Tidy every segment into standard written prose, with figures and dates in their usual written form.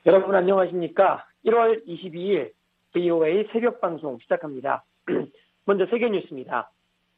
여러분 안녕하십니까? 1월 22일 VOA 새벽 방송 시작합니다. 먼저 세계 뉴스입니다.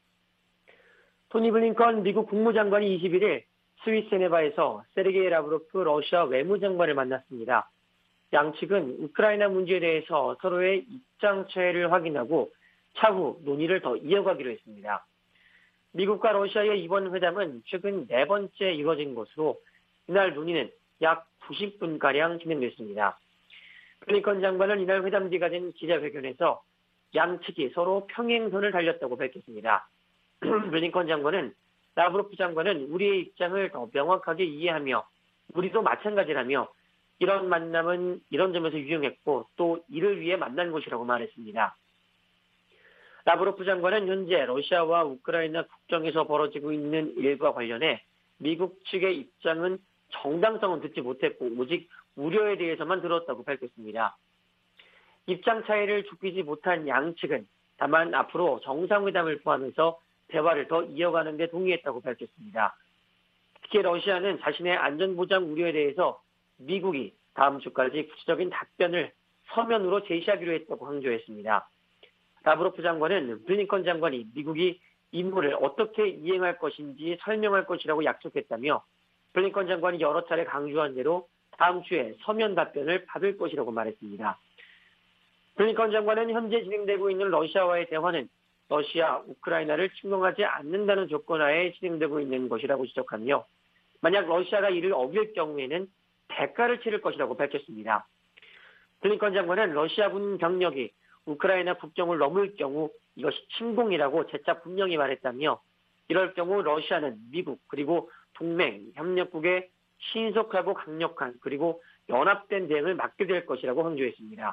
토니 블링컨 미국 국무장관이 21일 스위스 제네바에서 세르게이 라브로프 러시아 외무장관을 만났습니다. 양측은 우크라이나 문제에 대해서 서로의 입장 차이를 확인하고 차후 논의를 더 이어가기로 했습니다. 미국과 러시아의 이번 회담은 최근 네 번째 이뤄진 것으로 이날 논의는 약 90분가량 진행됐습니다. 블링컨 장관은 이날 회담 뒤 가진 기자회견에서 양측이 서로 평행선을 달렸다고 밝혔습니다. 블링컨 장관은 라브로프 장관은 우리의 입장을 더 명확하게 이해하며 우리도 마찬가지라며 이런 만남은 이런 점에서 유용했고 또 이를 위해 만난 것이라고 말했습니다. 라브로프 장관은 현재 러시아와 우크라이나 국경에서 벌어지고 있는 일과 관련해 미국 측의 입장은 정당성은 듣지 못했고 오직 우려에 대해서만 들었다고 밝혔습니다. 입장 차이를 좁히지 못한 양측은 다만 앞으로 정상회담을 포함해서 대화를 더 이어가는 데 동의했다고 밝혔습니다. 특히 러시아는 자신의 안전보장 우려에 대해서 미국이 다음 주까지 구체적인 답변을 서면으로 제시하기로 했다고 강조했습니다. 라브로프 장관은 블링컨 장관이 미국이 임무를 어떻게 이행할 것인지 설명할 것이라고 약속했다며 블링컨 장관이 여러 차례 강조한 대로 다음 주에 서면 답변을 받을 것이라고 말했습니다. 블링컨 장관은 현재 진행되고 있는 러시아와의 대화는 러시아, 우크라이나를 침공하지 않는다는 조건 하에 진행되고 있는 것이라고 지적하며 만약 러시아가 이를 어길 경우에는 대가를 치를 것이라고 밝혔습니다. 블링컨 장관은 러시아군 병력이 우크라이나 국경을 넘을 경우 이것이 침공이라고 재차 분명히 말했다며 이럴 경우 러시아는 미국 그리고 동맹, 협력국의 신속하고 강력한 그리고 연합된 대응을 맡게 될 것이라고 강조했습니다.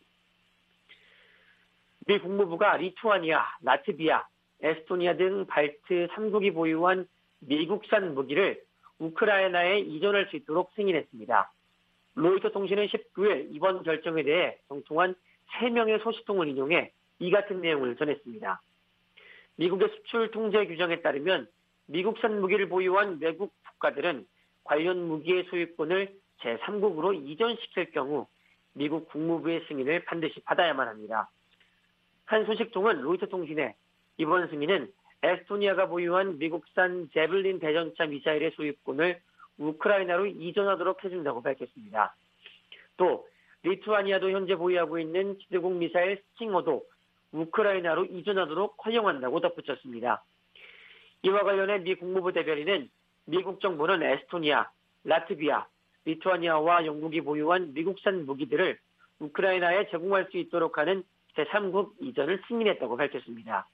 미 국무부가 리투아니아, 라트비아, 에스토니아 등 발트 3국이 보유한 미국산 무기를 우크라이나에 이전할 수 있도록 승인했습니다. 로이터 통신은 19일 이번 결정에 대해 정통한 3명의 소식통을 인용해 이 같은 내용을 전했습니다. 미국의 수출 통제 규정에 따르면 미국산 무기를 보유한 외국 국가들은 관련 무기의 소유권을 제3국으로 이전시킬 경우 미국 국무부의 승인을 반드시 받아야만 합니다. 한 소식통은 로이터 통신에 이번 승인은 에스토니아가 보유한 미국산 제블린 대전차 미사일의 소유권을 우크라이나로 이전하도록 해준다고 밝혔습니다. 또 리투아니아도 현재 보유하고 있는 지대공 미사일 스팅어도 우크라이나로 이전하도록 허용한다고 덧붙였습니다. 이와 관련해 미 국무부 대변인은 미국 정부는 에스토니아, 라트비아, 리투아니아와 영국이 보유한 미국산 무기들을 우크라이나에 제공할 수 있도록 하는 제3국 이전을 승인했다고 밝혔습니다.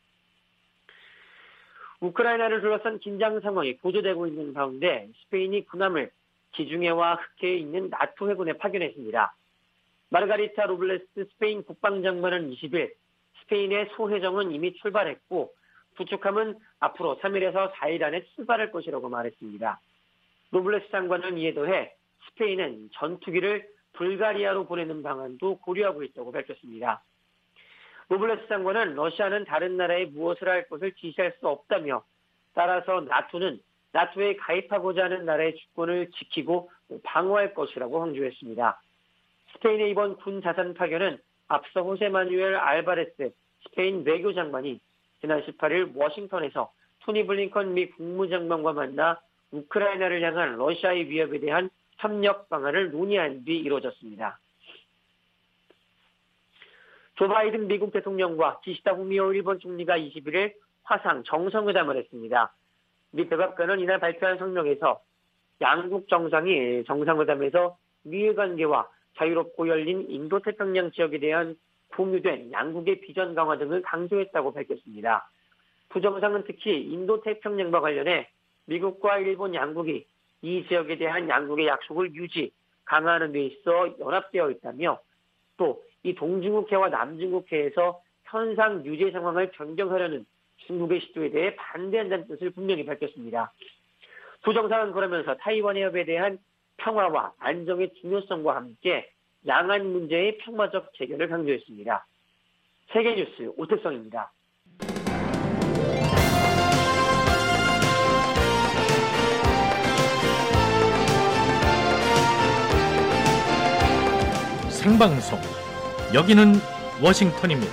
우크라이나를 둘러싼 긴장 상황이 고조되고 있는 가운데 스페인이 군함을 지중해와 흑해에 있는 나토 해군에 파견했습니다. 마르가리타 로블레스 스페인 국방장관은 20일 스페인의 소해정은 이미 출발했고 부축함은 앞으로 3일에서 4일 안에 출발할 것이라고 말했습니다. 로블레스 장관은 이에 더해 스페인은 전투기를 불가리아로 보내는 방안도 고려하고 있다고 밝혔습니다. 로블레스 장관은 러시아는 다른 나라에 무엇을 할 것을 지시할 수 없다며 따라서 나토는 나토에 가입하고자 하는 나라의 주권을 지키고 방어할 것이라고 강조했습니다. 스페인의 이번 군 자산 파견은 앞서 호세 마누엘 알바레스 스페인 외교장관이 지난 18일 워싱턴에서 토니 블링컨 미 국무장관과 만나 우크라이나를 향한 러시아의 위협에 대한 협력 방안을 논의한 뒤 이루어졌습니다. 조 바이든 미국 대통령과 기시다 후미오 일본 총리가 21일 화상 정상회담을 했습니다. 미 백악관은 이날 발표한 성명에서 양국 정상이 정상회담에서 미일 관계와 자유롭고 열린 인도태평양 지역에 대한 공유된 양국의 비전 강화 등을 강조했다고 밝혔습니다. 두 정상은 특히 인도태평양과 관련해 미국과 일본 양국이 이 지역에 대한 양국의 약속을 유지, 강화하는 데 있어 연합되어 있다며 또 이 동중국해와 남중국해에서 현상 유지 상황을 변경하려는 중국의 시도에 대해 반대한다는 뜻을 분명히 밝혔습니다. 두 정상은 그러면서 타이완 해협에 대한 평화와 안정의 중요성과 함께 양안 문제의 평화적 해결을 강조했습니다. 세계뉴스 오태성입니다. 생방송. 여기는 워싱턴입니다.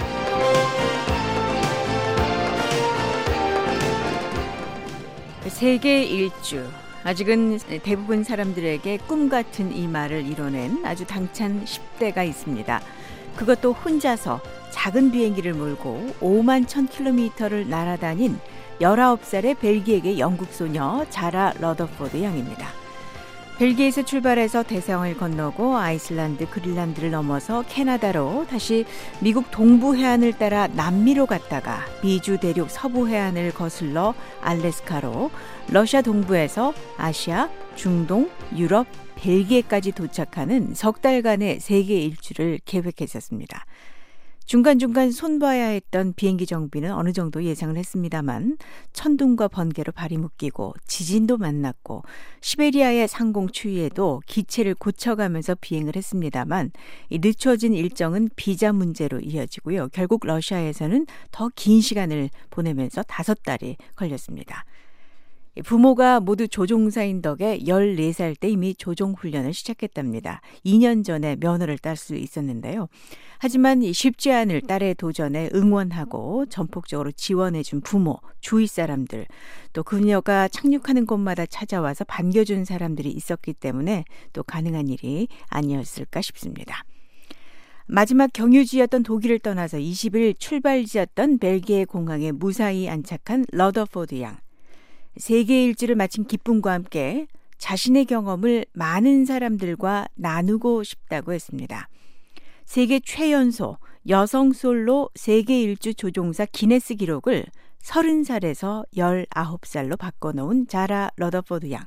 세계 일주. 아직은 대부분 사람들에게 꿈 같은 이 말을 이뤄낸 아주 당찬 10대가 있습니다. 그것도 혼자서 작은 비행기를 몰고 5만 1000km를 날아다닌 19살의 벨기에계 영국 소녀 자라 러더포드 양입니다. 벨기에에서 출발해서 대서양을 건너고 아이슬란드, 그린란드를 넘어서 캐나다로 다시 미국 동부 해안을 따라 남미로 갔다가 미주 대륙 서부 해안을 거슬러 알래스카로 러시아 동부에서 아시아, 중동, 유럽, 벨기에까지 도착하는 석 달간의 세계 일주를 계획했었습니다. 중간중간 손봐야 했던 비행기 정비는 어느 정도 예상을 했습니다만 천둥과 번개로 발이 묶이고 지진도 만났고 시베리아의 상공 추위에도 기체를 고쳐가면서 비행을 했습니다만 이 늦춰진 일정은 비자 문제로 이어지고요. 결국 러시아에서는 더 긴 시간을 보내면서 5달이 걸렸습니다. 부모가 모두 조종사인 덕에 14살 때 이미 조종훈련을 시작했답니다. 2년 전에 면허를 딸 수 있었는데요. 하지만 쉽지 않을 딸의 도전에 응원하고 전폭적으로 지원해준 부모, 주위 사람들, 또 그녀가 착륙하는 곳마다 찾아와서 반겨준 사람들이 있었기 때문에 또 가능한 일이 아니었을까 싶습니다. 마지막 경유지였던 독일을 떠나서 20일 출발지였던 벨기에 공항에 무사히 안착한 러더포드 양. 세계 일주를 마친 기쁨과 함께 자신의 경험을 많은 사람들과 나누고 싶다고 했습니다. 세계 최연소 여성 솔로 세계 일주 조종사 기네스 기록을 30살에서 19살로 바꿔놓은 자라 러더포드 양.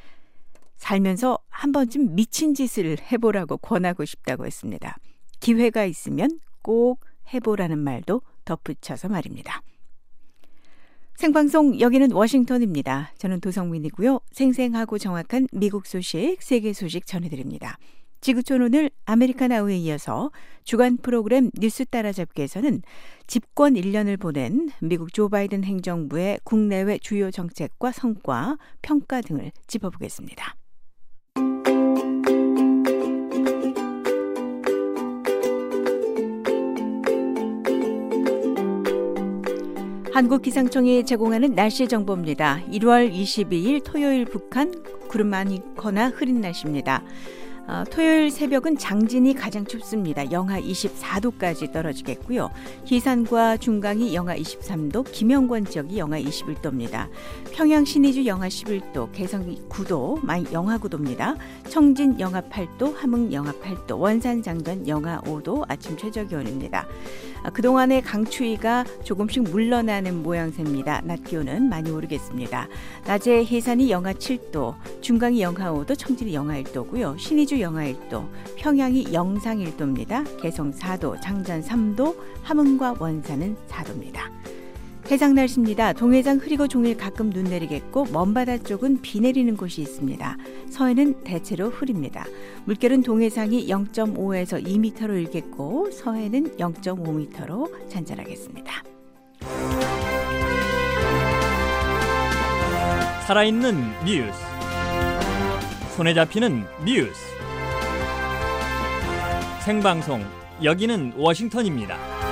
살면서 한 번쯤 미친 짓을 해보라고 권하고 싶다고 했습니다. 기회가 있으면 꼭 해보라는 말도 덧붙여서 말입니다. 생방송 여기는 워싱턴입니다. 저는 도성민이고요. 생생하고 정확한 미국 소식, 세계 소식 전해드립니다. 지구촌 오늘 아메리칸 아우에 이어서 주간 프로그램 뉴스 따라잡기에서는 집권 1년을 보낸 미국 조 바이든 행정부의 국내외 주요 정책과 성과, 평가 등을 짚어보겠습니다. 한국기상청이 제공하는 날씨 정보입니다. 1월 22일 토요일 북한 구름 많거나 흐린 날씨입니다. 토요일 새벽은 장진이 가장 춥습니다. 영하 24도까지 떨어지겠고요. 희산과 중강이 영하 23도, 김영권 지역이 영하 21도입니다. 평양 신의주 영하 11도, 개성이 9도, 영하 9도입니다. 청진 영하 8도, 함흥 영하 8도, 원산 장전 영하 5도, 아침 최저 기온입니다. 그동안의 강추위가 조금씩 물러나는 모양새입니다. 낮 기온은 많이 오르겠습니다. 낮에 해산이 영하 7도, 중강이 영하 5도, 청진이 영하 1도고요. 신의주 영하 1도, 평양이 영상 1도입니다. 개성 4도, 장전 3도, 함흥과 원산은 4도입니다. 해상 날씨입니다. 동해상 흐리고 종일 가끔 눈 내리겠고 먼바다 쪽은 비 내리는 곳이 있습니다. 서해는 대체로 흐립니다. 물결은 동해상이 0.5에서 2m로 일겠고 서해는 0.5m로 잔잔하겠습니다. 살아있는 뉴스, 손에 잡히는 뉴스, 생방송 여기는 워싱턴입니다.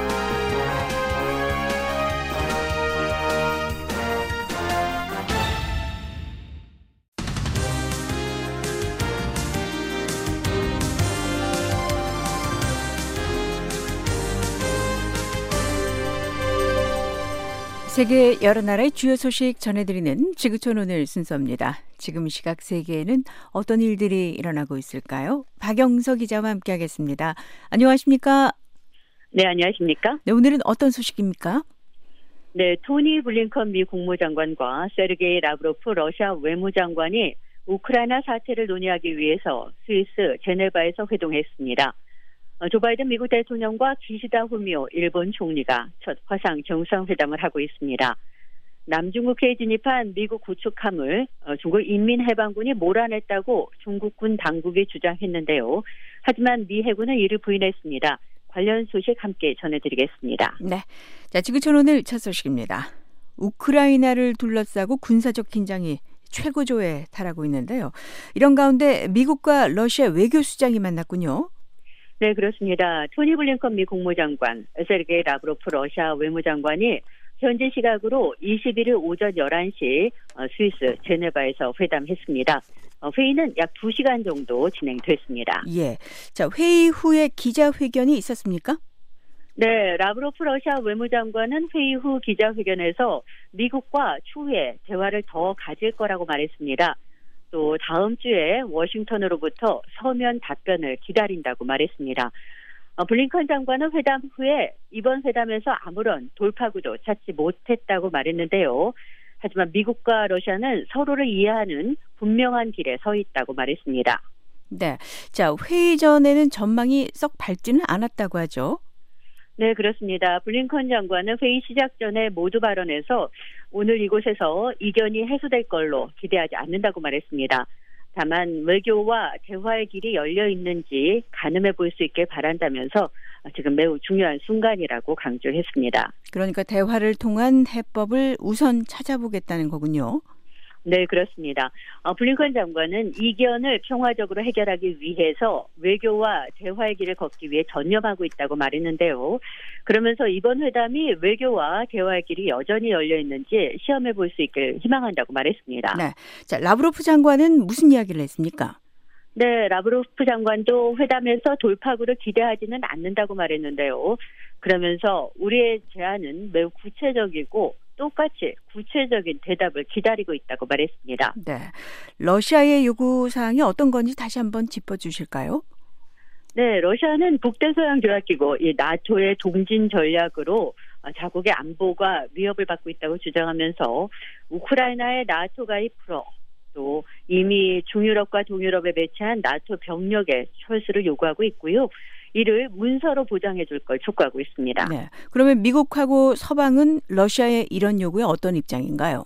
세계 여러 나라의 주요 소식 전해드리는 지구촌 오늘 순서입니다. 지금 시각 세계에는 어떤 일들이 일어나고 있을까요? 박영서 기자와 함께하겠습니다. 안녕하십니까? 네, 안녕하십니까? 네, 오늘은 어떤 소식입니까? 네, 토니 블링컨 미 국무장관과 세르게이 라브로프 러시아 외무장관이 우크라이나 사태를 논의하기 위해서 스위스 제네바에서 회동했습니다. 조 바이든 미국 대통령과 기시다 후미오 일본 총리가 첫 화상 정상회담을 하고 있습니다. 남중국해에 진입한 미국 구축함을 중국 인민해방군이 몰아냈다고 중국군 당국이 주장했는데요. 하지만 미 해군은 이를 부인했습니다. 관련 소식 함께 전해드리겠습니다. 네, 자, 지구촌 오늘 첫 소식입니다. 우크라이나를 둘러싸고 군사적 긴장이 최고조에 달하고 있는데요. 이런 가운데 미국과 러시아 외교수장이 만났군요. 네, 그렇습니다. 토니 블링컨 미 국무장관, 세르게이 라브로프 러시아 외무장관이 현지 시각으로 21일 오전 11시 스위스 제네바에서 회담했습니다. 회의는 약 2시간 정도 진행됐습니다. 예. 자, 회의 후에 기자회견이 있었습니까? 네, 라브로프 러시아 외무장관은 회의 후 기자회견에서 미국과 추후에 대화를 더 가질 거라고 말했습니다. 또 다음 주에 워싱턴으로부터 서면 답변을 기다린다고 말했습니다. 블링컨 장관은 회담 후에 이번 회담에서 아무런 돌파구도 찾지 못했다고 말했는데요. 하지만 미국과 러시아는 서로를 이해하는 분명한 길에 서 있다고 말했습니다. 네. 자, 회의 전에는 전망이 썩 밝지는 않았다고 하죠. 네, 그렇습니다. 블링컨 장관은 회의 시작 전에 모두 발언에서 오늘 이곳에서 이견이 해소될 걸로 기대하지 않는다고 말했습니다. 다만 외교와 대화의 길이 열려 있는지 가늠해 볼 수 있게 바란다면서 지금 매우 중요한 순간이라고 강조했습니다. 그러니까 대화를 통한 해법을 우선 찾아보겠다는 거군요. 네, 그렇습니다. 블링컨 장관은 이견을 평화적으로 해결하기 위해서 외교와 대화의 길을 걷기 위해 전념하고 있다고 말했는데요. 그러면서 이번 회담이 외교와 대화의 길이 여전히 열려 있는지 시험해 볼 수 있길 희망한다고 말했습니다. 네. 자, 라브로프 장관은 무슨 이야기를 했습니까? 네, 라브로프 장관도 회담에서 돌파구를 기대하지는 않는다고 말했는데요. 그러면서 우리의 제안은 매우 구체적이고 똑같이 구체적인 대답을 기다리고 있다고 말했습니다. 네. 러시아의 요구사항이 어떤 건지 다시 한번 짚어주실까요? 네, 러시아는 북대서양 조약기구 이 나토의 동진 전략으로 자국의 안보가 위협을 받고 있다고 주장하면서 우크라이나의 나토 가입 풀어 또 이미 중유럽과 동유럽에 배치한 나토 병력의 철수를 요구하고 있고요. 이를 문서로 보장해 줄 걸 촉구하고 있습니다. 네. 그러면 미국하고 서방은 러시아의 이런 요구에 어떤 입장인가요?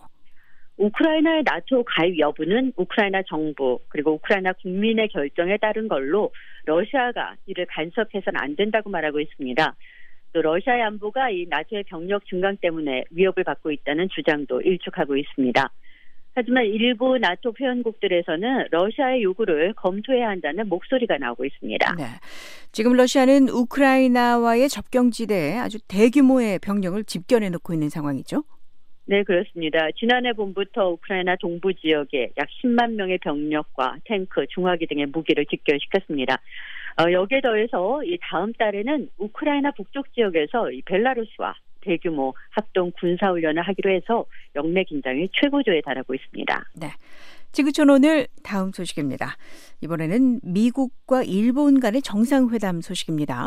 우크라이나의 나토 가입 여부는 우크라이나 정부 그리고 우크라이나 국민의 결정에 따른 걸로 러시아가 이를 간섭해서는 안 된다고 말하고 있습니다. 또 러시아의 안보가 이 나토의 병력 증강 때문에 위협을 받고 있다는 주장도 일축하고 있습니다. 하지만 일부 나토 회원국들에서는 러시아의 요구를 검토해야 한다는 목소리가 나오고 있습니다. 네. 지금 러시아는 우크라이나와의 접경지대에 아주 대규모의 병력을 집결해 놓고 있는 상황이죠? 네, 그렇습니다. 지난해 봄부터 우크라이나 동부 지역에 약 10만 명의 병력과 탱크, 중화기 등의 무기를 집결시켰습니다. 여기에 더해서 이 다음 달에는 우크라이나 북쪽 지역에서 이 벨라루스와 대규모 합동 군사훈련을 하기로 해서 영내 긴장이 최고조에 달하고 있습니다. 네. 지구촌 오늘 다음 소식입니다. 이번에는 미국과 일본 간의 정상회담 소식입니다.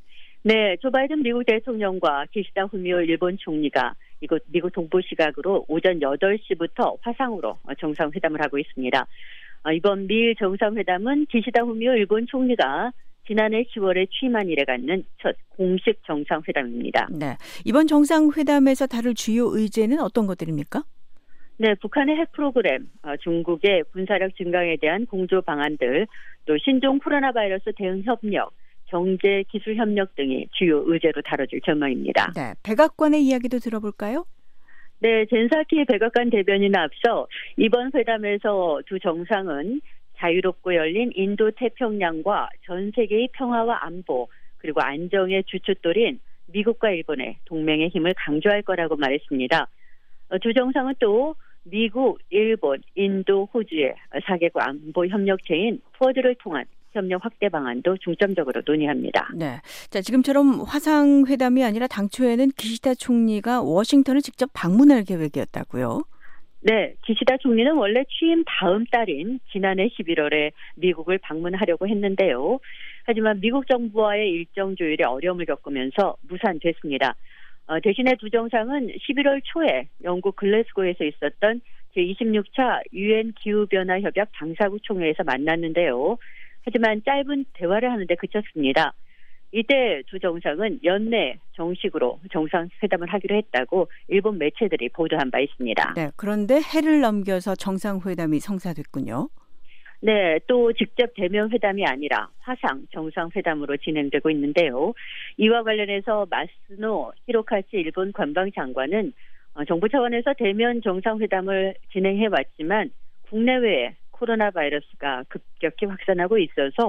네, 조 바이든 미국 대통령과 기시다 후미오 일본 총리가 이곳 미국 동부 시각으로 오전 8시부터 화상으로 정상회담을 하고 있습니다. 이번 미일 정상회담은 기시다 후미오 일본 총리가 지난해 10월에 취임한 이래 갖는 첫 공식 정상회담입니다. 네, 이번 정상회담에서 다룰 주요 의제는 어떤 것들입니까? 네, 북한의 핵 프로그램, 중국의 군사력 증강에 대한 공조 방안들, 또 신종 코로나 바이러스 대응 협력, 경제 기술 협력 등이 주요 의제로 다뤄질 전망입니다. 네, 백악관의 이야기도 들어볼까요? 네, 젠사키 백악관 대변인은 앞서 이번 회담에서 두 정상은 자유롭고 열린 인도 태평양과 전 세계의 평화와 안보 그리고 안정의 주춧돌인 미국과 일본의 동맹의 힘을 강조할 거라고 말했습니다. 두 정상은 또 미국, 일본, 인도, 호주의 4개국 안보 협력체인 쿼드를 통한 협력 확대 방안도 중점적으로 논의합니다. 네, 자 지금처럼 화상회담이 아니라 당초에는 기시다 총리가 워싱턴을 직접 방문할 계획이었다고요? 네, 기시다 총리는 원래 취임 다음 달인 지난해 11월에 미국을 방문하려고 했는데요. 하지만 미국 정부와의 일정 조율에 어려움을 겪으면서 무산됐습니다. 대신에 두 정상은 11월 초에 영국 글래스고에서 있었던 제26차 유엔 기후변화 협약 당사국 총회에서 만났는데요. 하지만 짧은 대화를 하는데 그쳤습니다. 이때 두 정상은 연내 정식으로 정상회담을 하기로 했다고 일본 매체들이 보도한 바 있습니다. 네, 그런데 해를 넘겨서 정상회담이 성사됐군요. 네, 또 직접 대면 회담이 아니라 화상 정상회담으로 진행되고 있는데요. 이와 관련해서 마스노 히로카치 일본 관방장관은 정부 차원에서 대면 정상회담을 진행해왔지만 국내외에 코로나 바이러스가 급격히 확산하고 있어서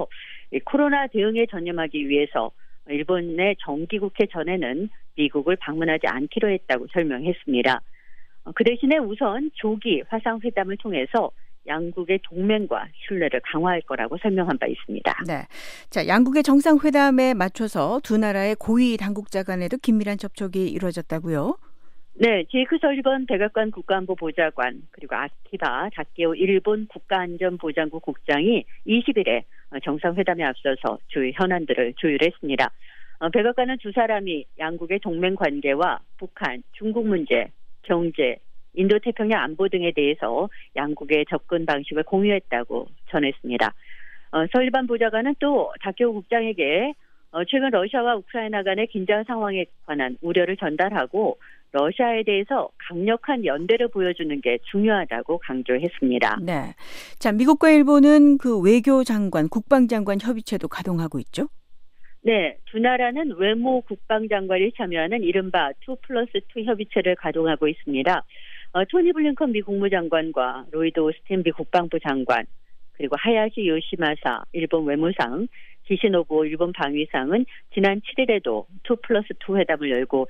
이 코로나 대응에 전념하기 위해서 일본의 정기국회 전에는 미국을 방문하지 않기로 했다고 설명했습니다. 그 대신에 우선 조기 화상회담을 통해서 양국의 동맹과 신뢰를 강화할 거라고 설명한 바 있습니다. 네. 자, 양국의 정상회담에 맞춰서 두 나라의 고위 당국자 간에도 긴밀한 접촉이 이루어졌다고요? 네, 제이크 설리번 백악관 국가안보보좌관 그리고 아키바 다케오 일본 국가안전보장국 국장이 20일에 정상회담에 앞서서 주요 현안들을 조율했습니다. 백악관은 두 사람이 양국의 동맹 관계와 북한, 중국 문제, 경제, 인도태평양 안보 등에 대해서 양국의 접근 방식을 공유했다고 전했습니다. 설리번 보좌관은 또 다케오 국장에게 최근 러시아와 우크라이나 간의 긴장 상황에 관한 우려를 전달하고 러시아에 대해서 강력한 연대를 보여주는 게 중요하다고 강조했습니다. 네. 자, 미국과 일본은 그 외교장관, 국방장관 협의체도 가동하고 있죠? 네, 두 나라는 외무 국방장관이 참여하는 이른바 2+2 협의체를 가동하고 있습니다. 토니 블링컨 미 국무장관과 로이드 오스틴 미 국방부 장관, 그리고 하야시 요시마사 일본 외무상, 기시노부 일본 방위상은 지난 7일에도 2+2 회담을 열고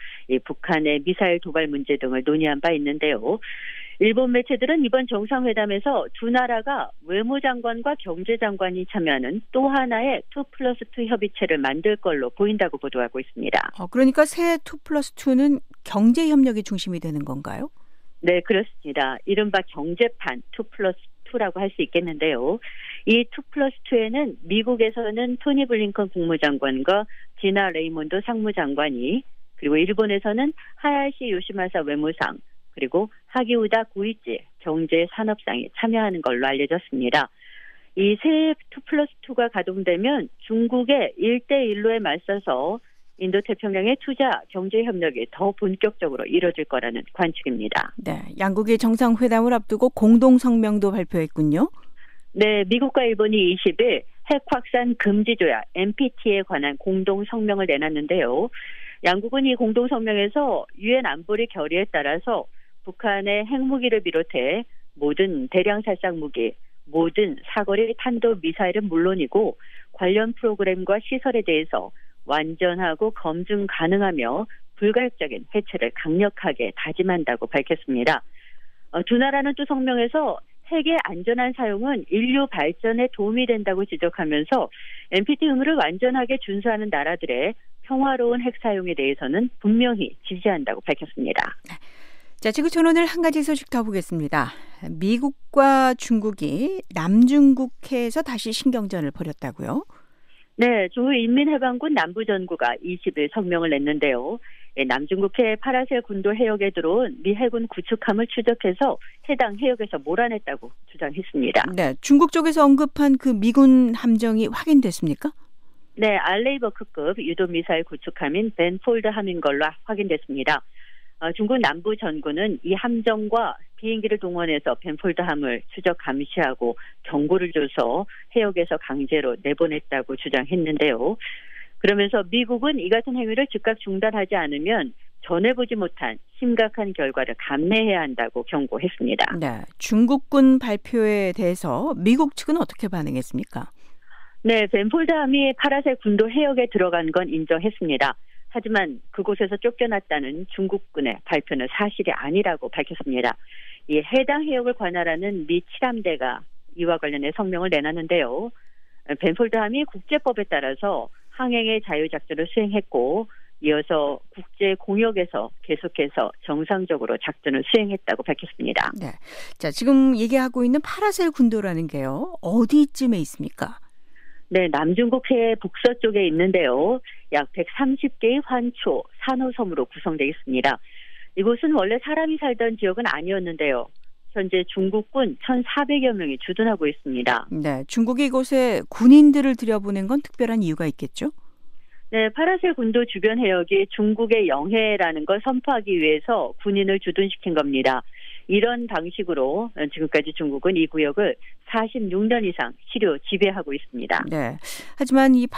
북한의 미사일 도발 문제 등을 논의한 바 있는데요. 일본 매체들은 이번 정상회담에서 두 나라가 외무장관과 경제장관이 참여하는 또 하나의 2+2 협의체를 만들 걸로 보인다고 보도하고 있습니다. 그러니까 새 2+2는 경제협력이 중심이 되는 건가요? 네, 그렇습니다. 이른바 경제판 2+2라고 할 수 있겠는데요. 이 2+2에는 미국에서는 토니 블링컨 국무장관과 지나 레이몬드 상무장관이, 그리고 일본에서는 하야시 요시마사 외무상, 그리고 하기우다 고이치 경제산업상이 참여하는 걸로 알려졌습니다. 이 새 2+2가 가동되면 중국의 1대1로에 맞서서 인도태평양의 투자, 경제협력이 더 본격적으로 이뤄질 거라는 관측입니다. 네, 양국의 정상회담을 앞두고 공동성명도 발표했군요. 네, 미국과 일본이 20일 핵 확산 금지 조약 NPT에 관한 공동성명을 내놨는데요. 양국은 이 공동성명에서 유엔 안보리 결의에 따라서 북한의 핵무기를 비롯해 모든 대량 살상 무기, 모든 사거리 탄도미사일은 물론이고 관련 프로그램과 시설에 대해서 완전하고 검증 가능하며 불가역적인 해체를 강력하게 다짐한다고 밝혔습니다. 두 나라는 또 성명에서 핵의 안전한 사용은 인류 발전에 도움이 된다고 지적하면서 NPT 의무를 완전하게 준수하는 나라들의 평화로운 핵 사용에 대해서는 분명히 지지한다고 밝혔습니다. 자, 지구촌 오늘 한 가지 소식 더 보겠습니다. 미국과 중국이 남중국해에서 다시 신경전을 벌였다고요? 네, 조인민해방군 남부전구가 20일 성명을 냈는데요. 남중국해 파라셀 군도 해역에 들어온 미 해군 구축함을 추적해서 해당 해역에서 몰아냈다고 주장했습니다. 네, 중국 쪽에서 언급한 그 미군 함정이 확인됐습니까? 네, 알레이버크급 유도미사일 구축함인 벤폴드함인 걸로 확인됐습니다. 중국 남부 전구는 이 함정과 비행기를 동원해서 벤폴드함을 추적 감시하고 경고를 줘서 해역에서 강제로 내보냈다고 주장했는데요. 그러면서 미국은 이 같은 행위를 즉각 중단하지 않으면 전해보지 못한 심각한 결과를 감내해야 한다고 경고했습니다. 네, 중국군 발표에 대해서 미국 측은 어떻게 반응했습니까? 네, 벤폴드함이 파라셀 군도 해역에 들어간 건 인정했습니다. 하지만 그곳에서 쫓겨났다는 중국군의 발표는 사실이 아니라고 밝혔습니다. 이 해당 해역을 관할하는 미 7함대가 이와 관련해 성명을 내놨는데요. 벤폴드함이 국제법에 따라서 항행의 자유작전을 수행했고 이어서 국제 공역에서 계속해서 정상적으로 작전을 수행했다고 밝혔습니다. 네, 자, 지금 얘기하고 있는 파라셀 군도라는 게요, 어디쯤에 있습니까? 네, 남중국해 북서쪽에 있는데요. 약 130개의 환초, 산호섬으로 구성되어 있습니다. 이곳은 원래 사람이 살던 지역은 아니었는데요. 현재 중국군 1,400여 명이 주둔하고 있습니다. 네, 중국이 이곳에 군인들을 들여보낸 건 특별한 이유가 있겠죠? 네, 파라셀 군도 주변 해역이 중국의 영해라는 걸 선포하기 위해서 군인을 주둔시킨 겁니다. 이런 방식으로 지금까지 중국은 이 구역을 46년 이상 치료 지배하고 있습니다. 네. 하지만 이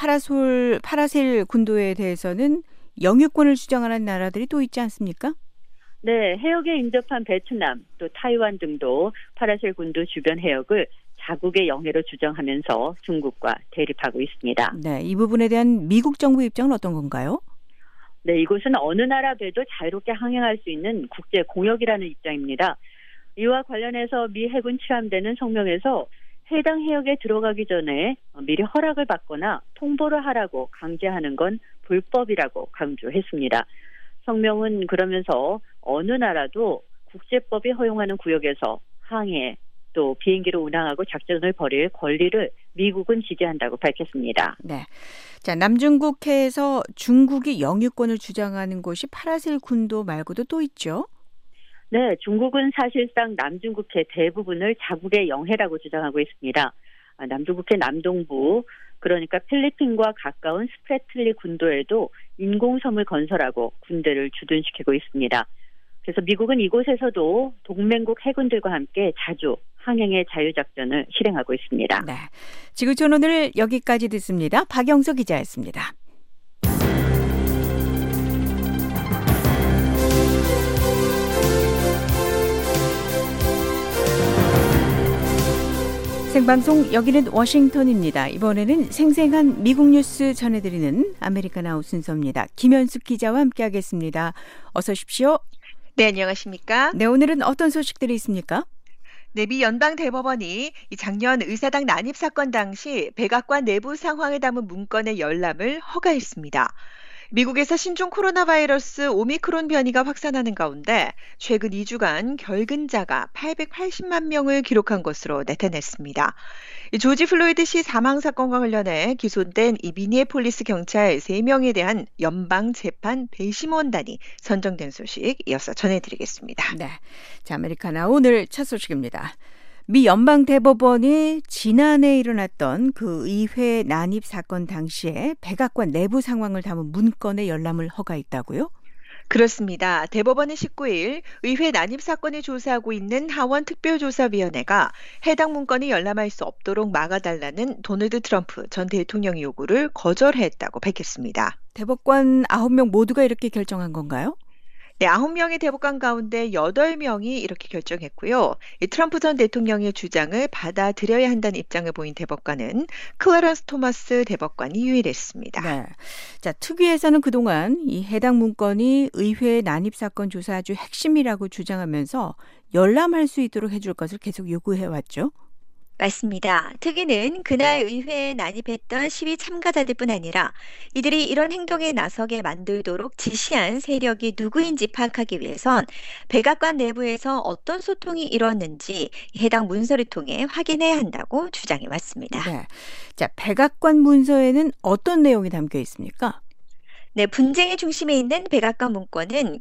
파라셀 군도에 대해서는 영유권을 주장하는 나라들이 또 있지 않습니까? 네, 해역에 인접한 베트남, 또 타이완 등도 파라셀 군도 주변 해역을 자국의 영해로 주장하면서 중국과 대립하고 있습니다. 네, 이 부분에 대한 미국 정부 입장은 어떤 건가요? 네, 이곳은 어느 나라 배도 자유롭게 항행할 수 있는 국제 공역이라는 입장입니다. 이와 관련해서 미 해군 칠함대는 성명에서 해당 해역에 들어가기 전에 미리 허락을 받거나 통보를 하라고 강제하는 건 불법이라고 강조했습니다. 성명은 그러면서 어느 나라도 국제법이 허용하는 구역에서 항해 또 비행기를 운항하고 작전을 벌일 권리를 미국은 지지한다고 밝혔습니다. 네. 자, 남중국해에서 중국이 영유권을 주장하는 곳이 파라셀 군도 말고도 또 있죠? 네, 중국은 사실상 남중국해 대부분을 자국의 영해라고 주장하고 있습니다. 남중국해 남동부, 그러니까 필리핀과 가까운 스프레틀리 군도에도 인공섬을 건설하고 군대를 주둔시키고 있습니다. 그래서 미국은 이곳에서도 동맹국 해군들과 함께 자주 항행의 자유작전을 실행하고 있습니다. 네, 지구촌 오늘 여기까지 듣습니다. 박영서 기자였습니다. 생방송 여기는 워싱턴입니다. 이번에는 생생한 미국 뉴스 전해드리는 아메리카나우 순서입니다. 김현숙 기자와 함께하겠습니다. 어서 오십시오. 네, 안녕하십니까? 네, 오늘은 어떤 소식들이 있습니까? 네, 미 연방 대법원이 작년 의사당 난입 사건 당시 백악관 내부 상황을 담은 문건의 열람을 허가했습니다. 미국에서 신종 코로나 바이러스 오미크론 변이가 확산하는 가운데 최근 2주간 결근자가 880만 명을 기록한 것으로 나타났습니다. 조지 플로이드 씨 사망 사건과 관련해 기소된 이 미니애폴리스 경찰 3명에 대한 연방 재판 배심원단이 선정된 소식 이어서 전해드리겠습니다. 네, 자, 아메리카나 오늘 첫 소식입니다. 미 연방대법원이 지난해 일어났던 그 의회 난입 사건 당시에 백악관 내부 상황을 담은 문건의 열람을 허가했다고요? 그렇습니다. 대법원은 19일 의회 난입 사건을 조사하고 있는 하원 특별조사위원회가 해당 문건이 열람할 수 없도록 막아달라는 도널드 트럼프 전 대통령의 요구를 거절했다고 밝혔습니다. 대법관 9명 모두가 이렇게 결정한 건가요? 네, 9명의 대법관 가운데 8명이 이렇게 결정했고요. 이 트럼프 전 대통령의 주장을 받아들여야 한다는 입장을 보인 대법관은 클래런스 토마스 대법관이 유일했습니다. 네. 자, 특위에서는 그동안 이 해당 문건이 의회 난입 사건 조사 아주 핵심이라고 주장하면서 열람할 수 있도록 해줄 것을 계속 요구해왔죠. 맞습니다. 특위는 그날 의회에 난입했던 시위 참가자들뿐 아니라 이들이 이런 행동에 나서게 만들도록 지시한 세력이 누구인지 파악하기 위해선 백악관 내부에서 어떤 소통이 이루었는지 해당 문서를 통해 확인해야 한다고 주장해 왔습니다. 네. 자, 백악관 문서에는 어떤 내용이 담겨 있습니까? 네, 분쟁의 중심에 있는 백악관 문건은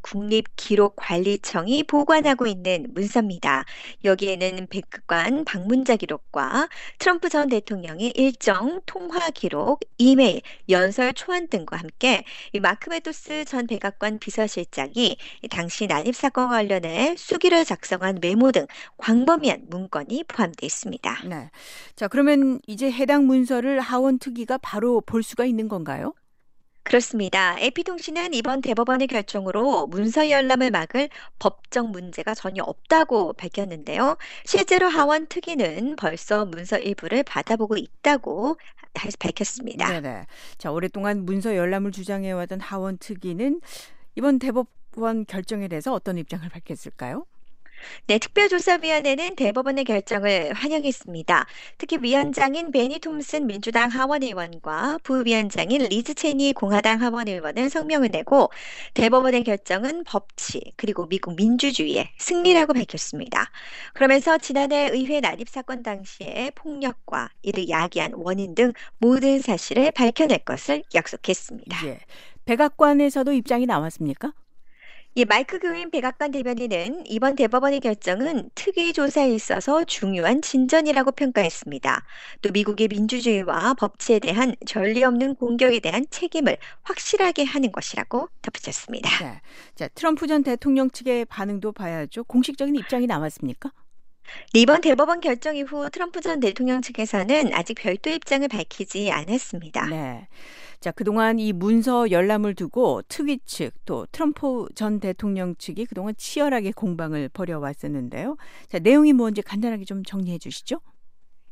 국립기록관리청이 보관하고 있는 문서입니다. 여기에는 백악관 방문자 기록과 트럼프 전 대통령의 일정 통화 기록, 이메일, 연설 초안 등과 함께 이 마크 메도스 전 백악관 비서실장이 당시 난입 사건과 관련해 수기를 작성한 메모 등 광범위한 문건이 포함되어 있습니다. 네. 자, 그러면 이제 해당 문서를 하원 특위가 바로 볼 수가 있는 건가요? 그렇습니다. AP통신은 이번 대법원의 결정으로 문서 열람을 막을 법적 문제가 전혀 없다고 밝혔는데요. 실제로 하원 특위는 벌써 문서 일부를 받아보고 있다고 밝혔습니다. 네네. 자, 오랫동안 문서 열람을 주장해왔던 하원 특위는 이번 대법원 결정에 대해서 어떤 입장을 밝혔을까요? 네, 특별조사위원회는 대법원의 결정을 환영했습니다. 특히 위원장인 베니 톰슨 민주당 하원의원과 부위원장인 리즈 체니 공화당 하원의원은 성명을 내고 대법원의 결정은 법치 그리고 미국 민주주의의 승리라고 밝혔습니다. 그러면서 지난해 의회 난입 사건 당시에 폭력과 이를 야기한 원인 등 모든 사실을 밝혀낼 것을 약속했습니다. 예. 백악관에서도 입장이 나왔습니까? 마이크 그윈 백악관 대변인은 이번 대법원의 결정은 특위 조사에 있어서 중요한 진전이라고 평가했습니다. 또 미국의 민주주의와 법치에 대한 전례 없는 공격에 대한 책임을 확실하게 하는 것이라고 덧붙였습니다. 네. 자, 트럼프 전 대통령 측의 반응도 봐야죠. 공식적인 입장이 나왔습니까? 이번 대법원 결정 이후 트럼프 전 대통령 측에서는 아직 별도 입장을 밝히지 않았습니다. 네. 자, 그동안 이 문서 열람을 두고 특위 측 또 트럼프 전 대통령 측이 그동안 치열하게 공방을 벌여왔었는데요. 자, 내용이 뭔지 간단하게 좀 정리해 주시죠.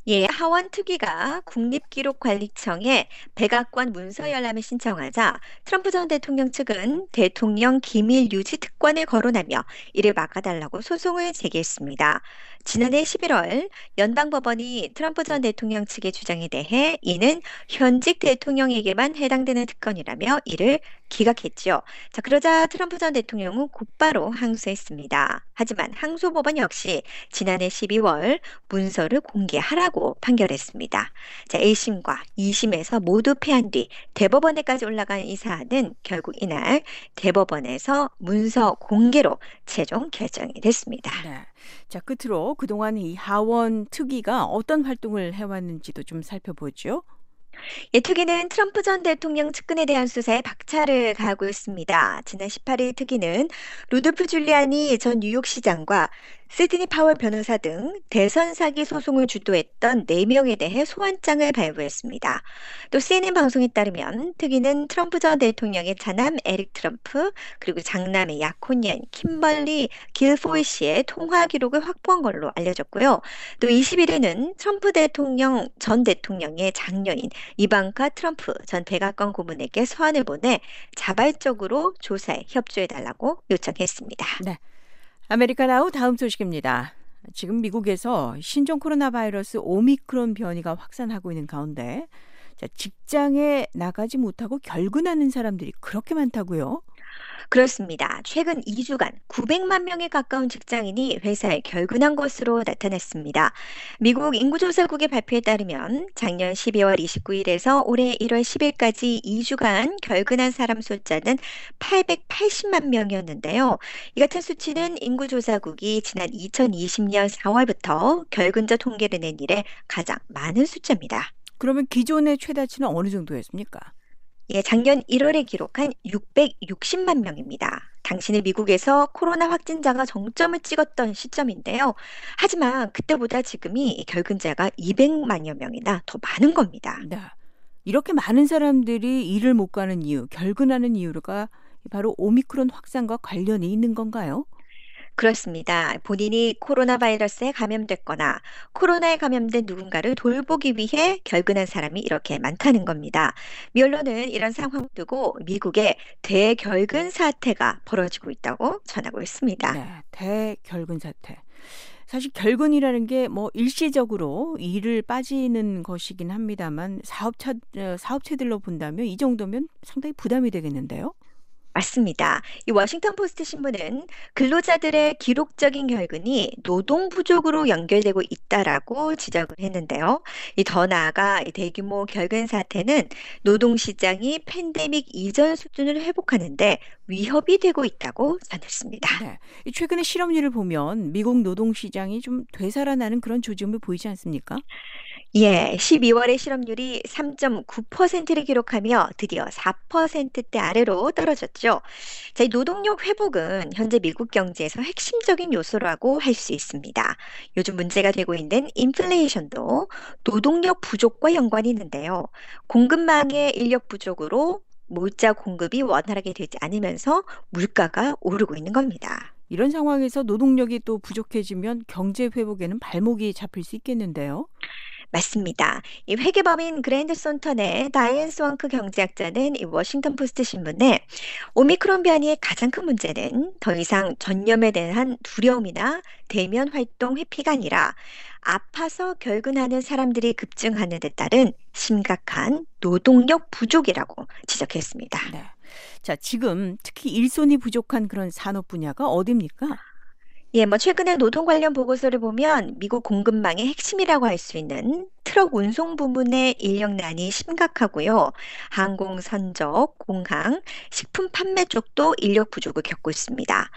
예, 하원 특위가 국립기록관리청에 백악관 문서 열람을 신청하자 트럼프 전 대통령 측은 대통령 기밀 유지 특권을 거론하며 이를 막아달라고 소송을 제기했습니다. 지난해 11월 연방법원이 트럼프 전 대통령 측의 주장에 대해 이는 현직 대통령에게만 해당되는 특권이라며 이를 기각했죠. 자, 그러자 트럼프 전 대통령은 곧바로 항소했습니다. 하지만 항소법원 역시 지난해 12월 문서를 공개하라고 판결했습니다. 자, 1심과 2심에서 모두 패한 뒤 대법원에까지 올라간 이 사안은 결국 이날 대법원에서 문서 공개로 최종 결정이 됐습니다. 네. 자, 끝으로 그동안 이 하원 특위가 어떤 활동을 해왔는지도 좀 살펴보죠. 예, 특위는 트럼프 전 대통령 측근에 대한 수사에 박차를 가하고 있습니다. 지난 18일 특위는 루돌프 줄리아니 전 뉴욕시장과 시드니 파월 변호사 등 대선 사기 소송을 주도했던 4명에 대해 소환장을 발부했습니다. 또 CNN 방송에 따르면 특위는 트럼프 전 대통령의 차남 에릭 트럼프 그리고 장남의 약혼녀인 kimberly guilfoyle 씨의 통화 기록을 확보한 걸로 알려졌고요. 또 21일에는 트럼프 전 대통령의 장녀인 이방카 트럼프 전 백악관 고문에게 서한을 보내 자발적으로 조사에 협조해달라고 요청했습니다. 네. 아메리카나우 다음 소식입니다. 지금 미국에서 신종 코로나 바이러스 오미크론 변이가 확산하고 있는 가운데 직장에 나가지 못하고 결근하는 사람들이 그렇게 많다고요? 그렇습니다. 최근 2주간 900만 명에 가까운 직장인이 회사에 결근한 것으로 나타났습니다. 미국 인구조사국의 발표에 따르면 작년 12월 29일에서 올해 1월 10일까지 2주간 결근한 사람 숫자는 880만 명이었는데요. 이 같은 수치는 인구조사국이 지난 2020년 4월부터 결근자 통계를 낸 이래 가장 많은 숫자입니다. 그러면 기존의 최다치는 어느 정도였습니까? 예, 작년 1월에 기록한 660만 명입니다. 당시는 미국에서 코로나 확진자가 정점을 찍었던 시점인데요. 하지만 그때보다 지금이 결근자가 200만여 명이나 더 많은 겁니다. 네. 이렇게 많은 사람들이 일을 못 가는 이유, 결근하는 이유가 바로 오미크론 확산과 관련이 있는 건가요? 그렇습니다. 본인이 코로나 바이러스에 감염됐거나 코로나에 감염된 누군가를 돌보기 위해 결근한 사람이 이렇게 많다는 겁니다. 미 언론은 이런 상황을 두고 미국의 대결근 사태가 벌어지고 있다고 전하고 있습니다. 네, 대결근 사태. 사실 결근이라는 게 일시적으로 일을 빠지는 것이긴 합니다만 사업체들로 본다면 이 정도면 상당히 부담이 되겠는데요. 맞습니다. 이 워싱턴 포스트 신문은 근로자들의 기록적인 결근이 노동 부족으로 연결되고 있다라고 지적을 했는데요. 더 나아가 이 대규모 결근 사태는 노동시장이 팬데믹 이전 수준을 회복하는데 위협이 되고 있다고 전했습니다. 네. 최근의 실업률을 보면 미국 노동시장이 좀 되살아나는 그런 조짐을 보이지 않습니까? 예, 12월의 실업률이 3.9%를 기록하며 드디어 4%대 아래로 떨어졌죠. 자, 이 노동력 회복은 현재 미국 경제에서 핵심적인 요소라고 할 수 있습니다. 요즘 문제가 되고 있는 인플레이션도 노동력 부족과 연관이 있는데요. 공급망의 인력 부족으로 물자 공급이 원활하게 되지 않으면서 물가가 오르고 있는 겁니다. 이런 상황에서 노동력이 또 부족해지면 경제 회복에는 발목이 잡힐 수 있겠는데요. 맞습니다. 이 회계법인 그랜드 썬턴의 다이앤 스왕크 경제학자는 이 워싱턴 포스트 신문에 오미크론 변이의 가장 큰 문제는 더 이상 전염에 대한 두려움이나 대면 활동 회피가 아니라 아파서 결근하는 사람들이 급증하는 데 따른 심각한 노동력 부족이라고 지적했습니다. 네. 자, 지금 특히 일손이 부족한 그런 산업 분야가 어디입니까? 예, 최근에 노동 관련 보고서를 보면 미국 공급망의 핵심이라고 할 수 있는 트럭 운송 부문의 인력난이 심각하고요. 항공 선적, 공항, 식품 판매 쪽도 인력 부족을 겪고 있습니다.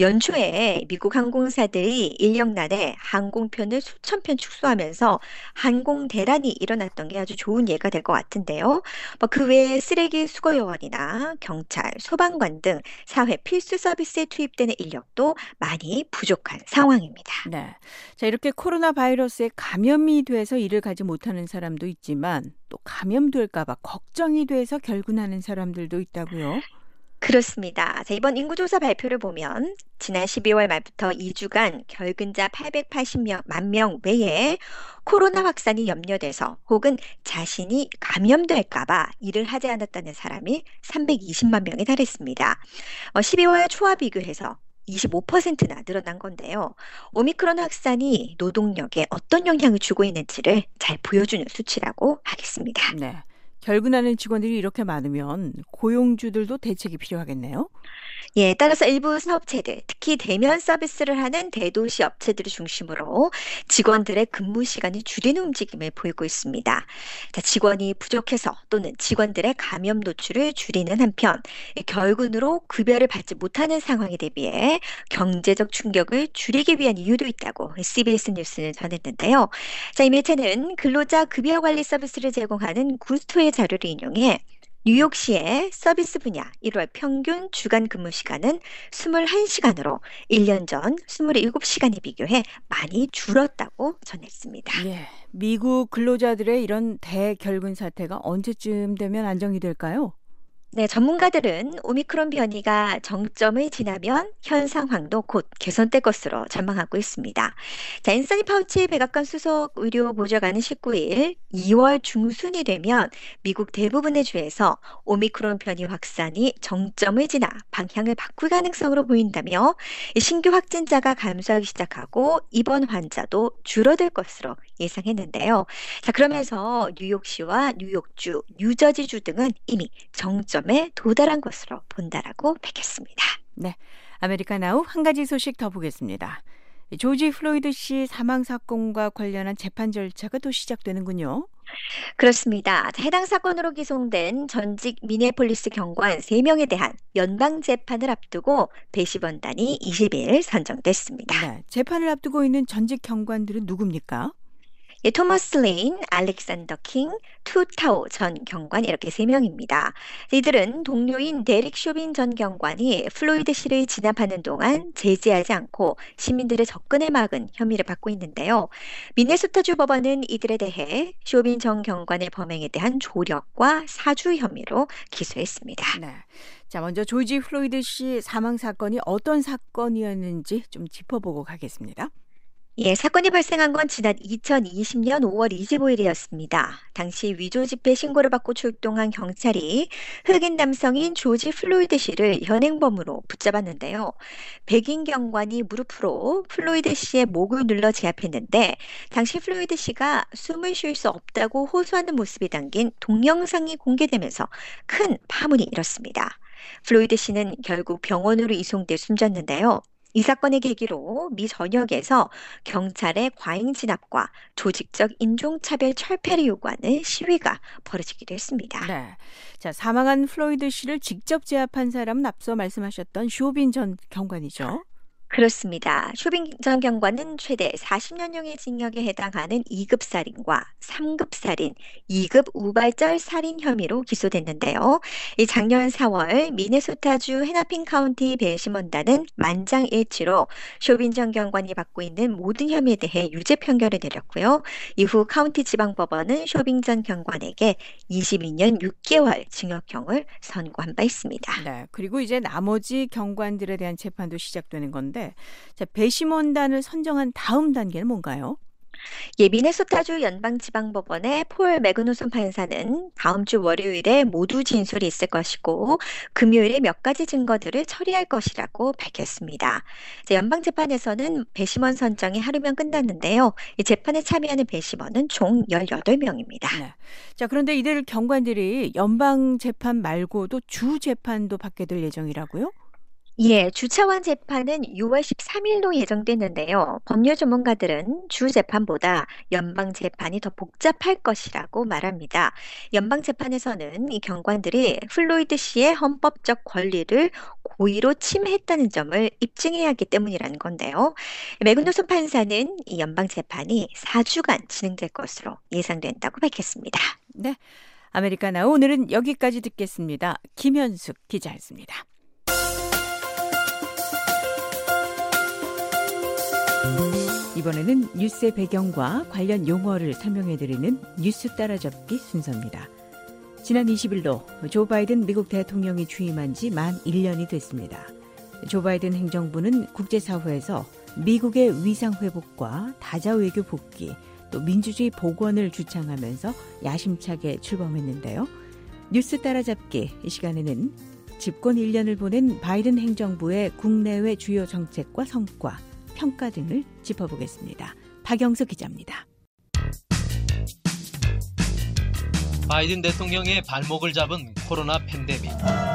연초에 미국 항공사들이 인력난에 항공편을 수천 편 축소하면서 항공 대란이 일어났던 게 아주 좋은 예가 될 것 같은데요. 그 외에 쓰레기 수거 요원이나 경찰, 소방관 등 사회 필수 서비스에 투입되는 인력도 많이 부족한 상황입니다. 네. 자, 이렇게 코로나 바이러스에 감염이 돼서 일을 가지 못하는 사람도 있지만 또 감염될까 봐 걱정이 돼서 결근하는 사람들도 있다고요. 그렇습니다. 자, 이번 인구조사 발표를 보면 지난 12월 말부터 2주간 결근자 880만 명 외에 코로나 확산이 염려돼서 혹은 자신이 감염될까봐 일을 하지 않았다는 사람이 320만 명에 달했습니다. 12월 초와 비교해서 25%나 늘어난 건데요. 오미크론 확산이 노동력에 어떤 영향을 주고 있는지를 잘 보여주는 수치라고 하겠습니다. 네. 결근하는 직원들이 이렇게 많으면 고용주들도 대책이 필요하겠네요. 예, 따라서 일부 사업체들, 특히 대면 서비스를 하는 대도시 업체들을 중심으로 직원들의 근무 시간을 줄이는 움직임을 보이고 있습니다. 자, 직원이 부족해서 또는 직원들의 감염 노출을 줄이는 한편 결근으로 급여를 받지 못하는 상황에 대비해 경제적 충격을 줄이기 위한 이유도 있다고 CBS 뉴스는 전했는데요. 자, 이 매체는 근로자 급여 관리 서비스를 제공하는 구스토의 자료를 인용해 뉴욕시의 서비스 분야 1월 평균 주간 근무 시간은 21시간으로 1년 전 27시간에 비교해 많이 줄었다고 전했습니다. 예, 미국 근로자들의 이런 대결근 사태가 언제쯤 되면 안정이 될까요? 네, 전문가들은 오미크론 변이가 정점을 지나면 현 상황도 곧 개선될 것으로 전망하고 있습니다. 자, 앤서니 파우치 백악관 수석 의료 보좌관은 19일 2월 중순이 되면 미국 대부분의 주에서 오미크론 변이 확산이 정점을 지나 방향을 바꿀 가능성으로 보인다며 신규 확진자가 감소하기 시작하고 입원 환자도 줄어들 것으로 예상했는데요. 자, 그러면서 뉴욕시와 뉴욕주, 뉴저지주 등은 이미 정점에 도달한 것으로 본다라고 밝혔습니다. 네, 아메리카나우 한 가지 소식 더 보겠습니다. 조지 플로이드 씨 사망 사건과 관련한 재판 절차가 또 시작되는군요. 그렇습니다. 해당 사건으로 기소된 전직 미네폴리스 경관 3명에 대한 연방 재판을 앞두고 배심원단이 20일 선정됐습니다. 네, 재판을 앞두고 있는 전직 경관들은 누굽니까? 예, 토머스 레인, 알렉산더 킹, 투타오 전 경관 이렇게 3명입니다. 이들은 동료인 데릭 쇼빈 전 경관이 플로이드 씨를 진압하는 동안 제지하지 않고 시민들의 접근을 막은 혐의를 받고 있는데요. 미네소타주 법원은 이들에 대해 쇼빈 전 경관의 범행에 대한 조력과 사주 혐의로 기소했습니다. 네. 자, 먼저 조지 플로이드 씨 사망 사건이 어떤 사건이었는지 좀 짚어보고 가겠습니다. 예, 사건이 발생한 건 지난 2020년 5월 25일이었습니다. 당시 위조 집회 신고를 받고 출동한 경찰이 흑인 남성인 조지 플로이드 씨를 현행범으로 붙잡았는데요. 백인 경관이 무릎으로 플로이드 씨의 목을 눌러 제압했는데 당시 플로이드 씨가 숨을 쉴 수 없다고 호소하는 모습이 담긴 동영상이 공개되면서 큰 파문이 일었습니다. 플로이드 씨는 결국 병원으로 이송돼 숨졌는데요. 이 사건의 계기로 미 전역에서 경찰의 과잉 진압과 조직적 인종차별 철폐를 요구하는 시위가 벌어지기도 했습니다. 네. 자, 사망한 플로이드 씨를 직접 제압한 사람은 앞서 말씀하셨던 쇼빈 전 경관이죠. 그렇습니다. 쇼빈 전 경관은 최대 40년형의 징역에 해당하는 2급 살인과 3급 살인, 2급 우발절 살인 혐의로 기소됐는데요. 이 작년 4월 미네소타주 헤나핀 카운티 배심원단은 만장일치로 쇼빈 전 경관이 받고 있는 모든 혐의에 대해 유죄 판결을 내렸고요. 이후 카운티 지방법원은 쇼빈 전 경관에게 22년 6개월 징역형을 선고한 바 있습니다. 네. 그리고 이제 나머지 경관들에 대한 재판도 시작되는 건데 자, 배심원단을 선정한 다음 단계는 뭔가요? 예, 미네소타주 연방지방법원의 폴 매그누슨 판사는 다음 주 월요일에 모두 진술이 있을 것이고 금요일에 몇 가지 증거들을 처리할 것이라고 밝혔습니다. 연방재판에서는 배심원 선정이 하루면 끝났는데요. 이 재판에 참여하는 배심원은 총 18명입니다. 네. 자, 그런데 이들 경관들이 연방재판 말고도 주재판도 받게 될 예정이라고요? 예, 주차원 재판은 6월 13일로 예정됐는데요. 법률 전문가들은 주 재판보다 연방 재판이 더 복잡할 것이라고 말합니다. 연방 재판에서는 이 경관들이 플로이드 씨의 헌법적 권리를 고의로 침해했다는 점을 입증해야 하기 때문이라는 건데요. 매그누슨 판사는 이 연방 재판이 4주간 진행될 것으로 예상된다고 밝혔습니다. 네, 아메리카나우 오늘은 여기까지 듣겠습니다. 김현숙 기자였습니다. 이번에는 뉴스의 배경과 관련 용어를 설명해드리는 뉴스 따라잡기 순서입니다. 지난 20일로 조 바이든 미국 대통령이 취임한 지 만 1년이 됐습니다. 조 바이든 행정부는 국제사회에서 미국의 위상회복과 다자외교 복귀, 또 민주주의 복원을 주창하면서 야심차게 출범했는데요. 뉴스 따라잡기 이 시간에는 집권 1년을 보낸 바이든 행정부의 국내외 주요 정책과 성과, 평가 등을 짚어보겠습니다. 박영수 기자입니다. 바이든 대통령의 발목을 잡은 코로나 팬데믹.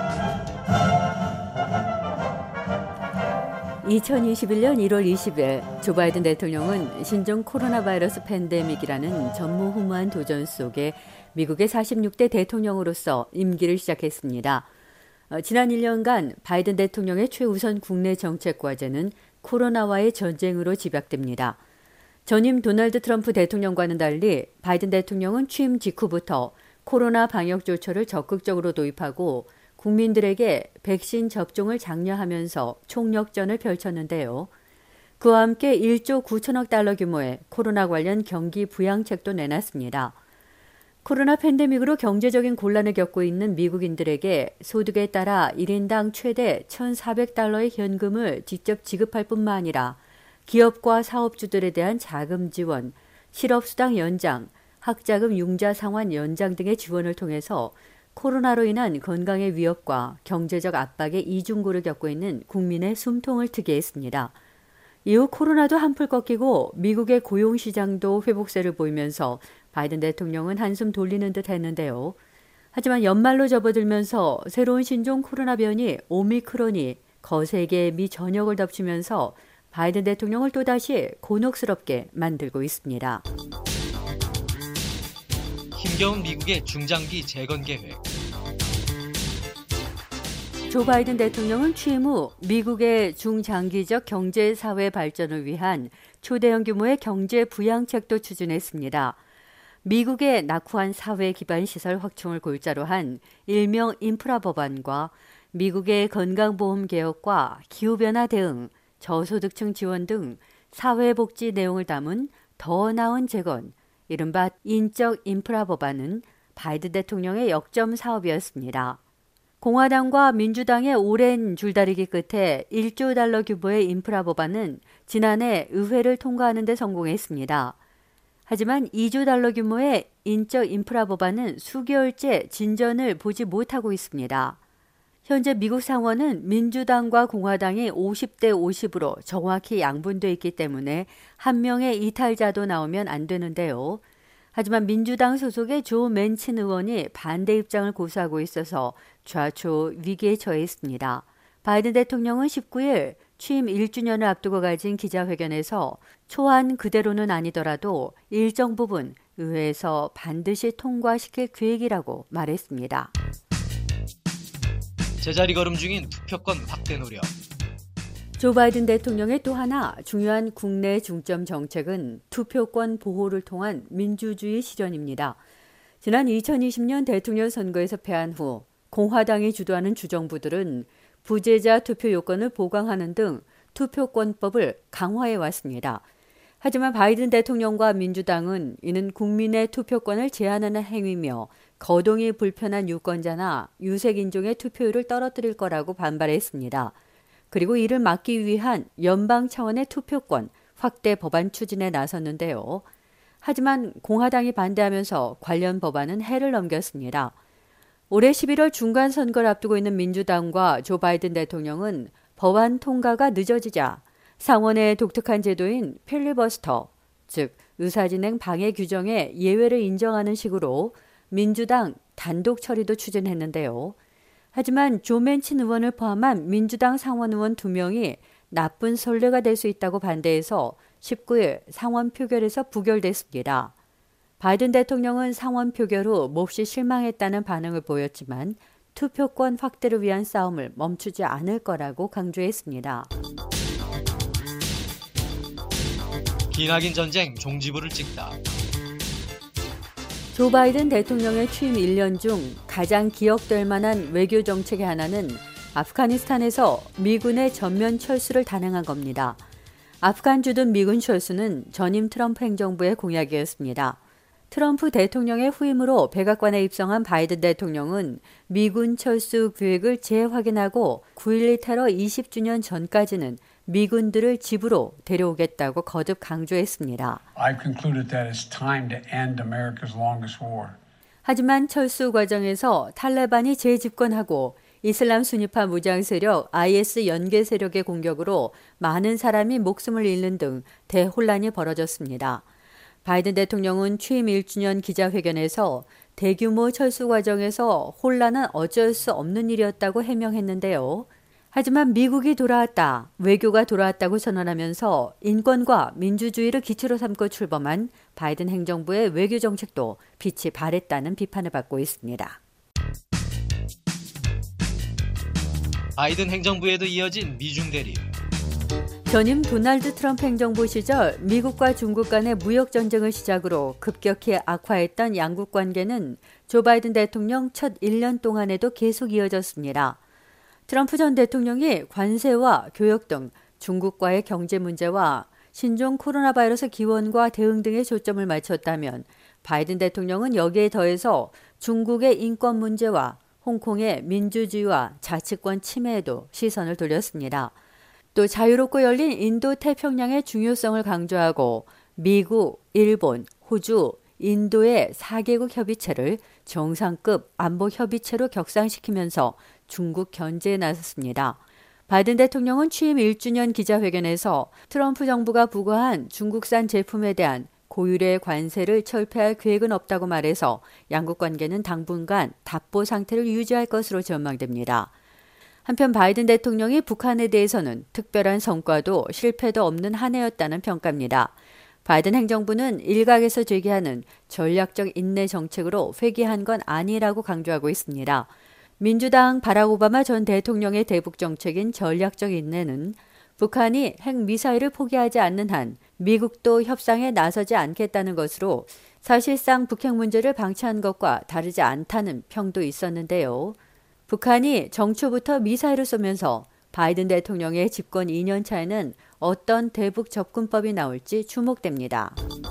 2021년 1월 20일 조 바이든 대통령은 신종 코로나 바이러스 팬데믹이라는 전무후무한 도전 속에 미국의 46대 대통령으로서 임기를 시작했습니다. 지난 1년간 바이든 대통령의 최우선 국내 정책 과제는 코로나와의 전쟁으로 집약됩니다. 전임 도널드 트럼프 대통령과는 달리 바이든 대통령은 취임 직후부터 코로나 방역 조처를 적극적으로 도입하고 국민들에게 백신 접종을 장려하면서 총력전을 펼쳤는데요. 그와 함께 1조 9천억 달러 규모의 코로나 관련 경기 부양책도 내놨습니다. 코로나 팬데믹으로 경제적인 곤란을 겪고 있는 미국인들에게 소득에 따라 1인당 최대 1,400달러의 현금을 직접 지급할 뿐만 아니라 기업과 사업주들에 대한 자금 지원, 실업수당 연장, 학자금 융자 상환 연장 등의 지원을 통해서 코로나로 인한 건강의 위협과 경제적 압박의 이중고를 겪고 있는 국민의 숨통을 트게 했습니다. 이후 코로나도 한풀 꺾이고 미국의 고용시장도 회복세를 보이면서 바이든 대통령은 한숨 돌리는 듯 했는데요. 하지만 연말로 접어들면서 새로운 신종 코로나 변이 오미크론이 거세게 미 전역을 덮치면서 바이든 대통령을 또다시 곤혹스럽게 만들고 있습니다. 힘겨운 미국의 중장기 재건 계획. 조 바이든 대통령은 취임 후 미국의 중장기적 경제 사회 발전을 위한 초대형 규모의 경제 부양책도 추진했습니다. 미국의 낙후한 사회 기반 시설 확충을 골자로 한 일명 인프라 법안과 미국의 건강보험 개혁과 기후변화 대응, 저소득층 지원 등 사회복지 내용을 담은 더 나은 재건, 이른바 인적 인프라 법안은 바이든 대통령의 역점 사업이었습니다. 공화당과 민주당의 오랜 줄다리기 끝에 1조 달러 규모의 인프라 법안은 지난해 의회를 통과하는 데 성공했습니다. 하지만 2조 달러 규모의 인적 인프라 법안은 수개월째 진전을 보지 못하고 있습니다. 현재 미국 상원은 민주당과 공화당이 50대 50으로 정확히 양분돼 있기 때문에 한 명의 이탈자도 나오면 안 되는데요. 하지만 민주당 소속의 조 맨친 의원이 반대 입장을 고수하고 있어서 좌초 위기에 처해 있습니다. 바이든 대통령은 19일 취임 1주년을 앞두고 가진 기자회견에서 초안 그대로는 아니더라도 일정 부분 의회에서 반드시 통과시킬 계획이라고 말했습니다. 제자리 걸음 중인 투표권 확대 노력. 조 바이든 대통령의 또 하나 중요한 국내 중점 정책은 투표권 보호를 통한 민주주의 실현입니다. 지난 2020년 대통령 선거에서 패한 후 공화당이 주도하는 주정부들은 부재자 투표 요건을 보강하는 등 투표권법을 강화해 왔습니다. 하지만 바이든 대통령과 민주당은 이는 국민의 투표권을 제한하는 행위며 거동이 불편한 유권자나 유색인종의 투표율을 떨어뜨릴 거라고 반발했습니다. 그리고 이를 막기 위한 연방 차원의 투표권 확대 법안 추진에 나섰는데요. 하지만 공화당이 반대하면서 관련 법안은 해를 넘겼습니다. 올해 11월 중간 선거를 앞두고 있는 민주당과 조 바이든 대통령은 법안 통과가 늦어지자 상원의 독특한 제도인 필리버스터, 즉 의사진행 방해 규정의 예외를 인정하는 식으로 민주당 단독 처리도 추진했는데요. 하지만 조 맨친 의원을 포함한 민주당 상원 의원 2명이 나쁜 선례가 될 수 있다고 반대해서 19일 상원 표결에서 부결됐습니다. 바이든 대통령은 상원 표결 후 몹시 실망했다는 반응을 보였지만 투표권 확대를 위한 싸움을 멈추지 않을 거라고 강조했습니다. 기나긴 전쟁 종지부를 찍다. 조 바이든 대통령의 취임 1년 중 가장 기억될 만한 외교 정책의 하나는 아프가니스탄에서 미군의 전면 철수를 단행한 겁니다. 아프간 주둔 미군 철수는 전임 트럼프 행정부의 공약이었습니다. 트럼프 대통령의 후임으로 백악관에 입성한 바이든 대통령은 미군 철수 계획을 재확인하고 9.12 테러 20주년 전까지는 미군들을 집으로 데려오겠다고 거듭 강조했습니다. I've concluded that it's time to end America's longest war. 하지만 철수 과정에서 탈레반이 재집권하고 이슬람 순위파 무장 세력 IS 연계 세력의 공격으로 많은 사람이 목숨을 잃는 등 대혼란이 벌어졌습니다. 바이든 대통령은 취임 1주년 기자회견에서 대규모 철수 과정에서 혼란은 어쩔 수 없는 일이었다고 해명했는데요. 하지만 미국이 돌아왔다, 외교가 돌아왔다고 선언하면서 인권과 민주주의를 기초로 삼고 출범한 바이든 행정부의 외교 정책도 빛이 발했다는 비판을 받고 있습니다. 바이든 행정부에도 이어진 미중 대립. 전임 도널드 트럼프 행정부 시절 미국과 중국 간의 무역 전쟁을 시작으로 급격히 악화했던 양국 관계는 조 바이든 대통령 첫 1년 동안에도 계속 이어졌습니다. 트럼프 전 대통령이 관세와 교역 등 중국과의 경제 문제와 신종 코로나 바이러스 기원과 대응 등에 초점을 맞췄다면 바이든 대통령은 여기에 더해서 중국의 인권 문제와 홍콩의 민주주의와 자치권 침해에도 시선을 돌렸습니다. 또 자유롭고 열린 인도 태평양의 중요성을 강조하고 미국, 일본, 호주, 인도의 4개국 협의체를 정상급 안보 협의체로 격상시키면서 중국 견제에 나섰습니다. 바이든 대통령은 취임 1주년 기자회견에서 트럼프 정부가 부과한 중국산 제품에 대한 고율의 관세를 철폐할 계획은 없다고 말해서 양국 관계는 당분간 답보 상태를 유지할 것으로 전망됩니다. 한편 바이든 대통령이 북한에 대해서는 특별한 성과도 실패도 없는 한 해였다는 평가입니다. 바이든 행정부는 일각에서 제기하는 전략적 인내 정책으로 회귀한 건 아니라고 강조하고 있습니다. 민주당 바락 오바마 전 대통령의 대북 정책인 전략적 인내는 북한이 핵미사일을 포기하지 않는 한 미국도 협상에 나서지 않겠다는 것으로 사실상 북핵 문제를 방치한 것과 다르지 않다는 평도 있었는데요. 북한이 정초부터 미사일을 쏘면서 바이든 대통령의 집권 2년 차에는 어떤 대북 접근법이 나올지 주목됩니다.